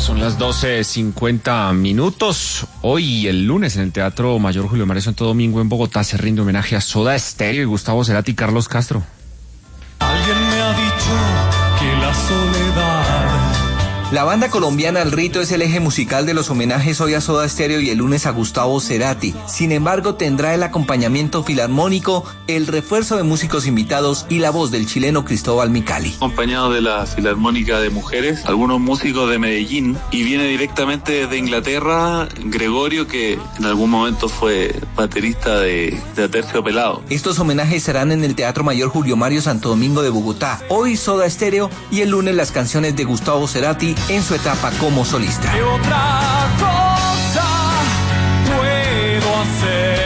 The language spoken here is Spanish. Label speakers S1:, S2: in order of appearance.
S1: Son las 12:50. Hoy, el lunes, en el Teatro Mayor Julio Mario Santo Domingo en Bogotá, se rinde homenaje a Soda Stereo y Gustavo Cerati y Carlos Castro.
S2: Alguien me ha dicho que la soledad...
S3: La banda colombiana El Rito es el eje musical de los homenajes hoy a Soda Stereo y el lunes a Gustavo Cerati. Sin embargo, tendrá el acompañamiento filarmónico, el refuerzo de músicos invitados y la voz del chileno Cristóbal Micali.
S4: Acompañado de la Filarmónica de Mujeres, algunos músicos de Medellín, y viene directamente desde Inglaterra Gregorio, que en algún momento fue baterista de Aterciopelado.
S3: Estos homenajes serán en el Teatro Mayor Julio Mario Santo Domingo de Bogotá. Hoy Soda Stereo y el lunes las canciones de Gustavo Cerati en su etapa como solista.
S2: ¿Qué otra cosa puedo hacer?